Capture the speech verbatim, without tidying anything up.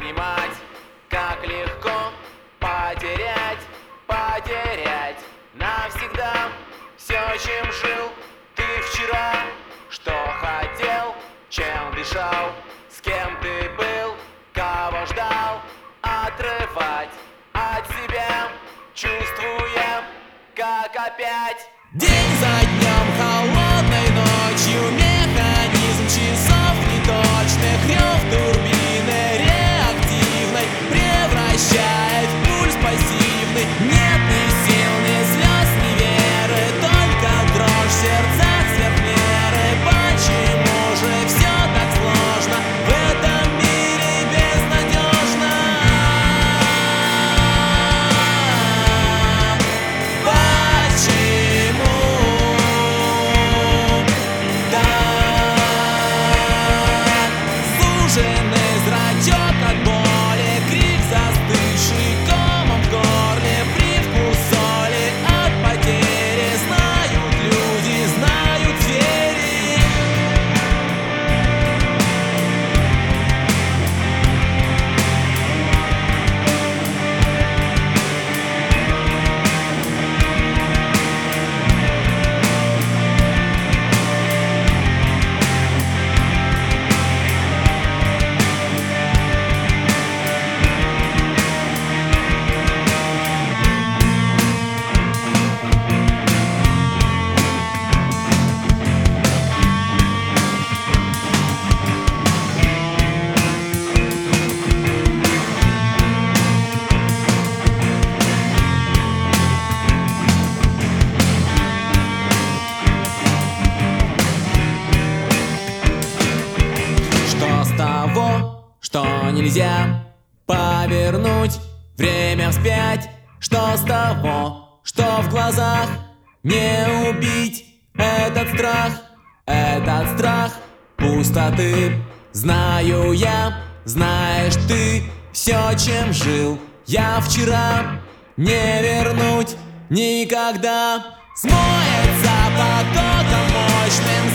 понимать, как легко потерять, потерять навсегда все, чем жил ты вчера. Что хотел, чем дышал, с кем ты был, кого ждал, отрывать от себя, чувствуя, как опять день за днем, холодной ночью, механизм часов неточных, рев турбины реактивной превращает в пульс пассивный. Нет ни сил, ни слез, ни веры, только дрожь сердца сверх меры. Почему же все так сложно в этом мире безнадежно? Почему? Суженный зрачок от боли, крик застывший комом в горле, привкус соли от потери. Знают люди, знают звери. Что с того, что нельзя повернуть время вспять? Что с того, что в глазах не убить этот страх, этот страх пустоты? Знаю я, знаешь ты, все, чем жил я вчера, не вернуть никогда. Смоется потоком мощным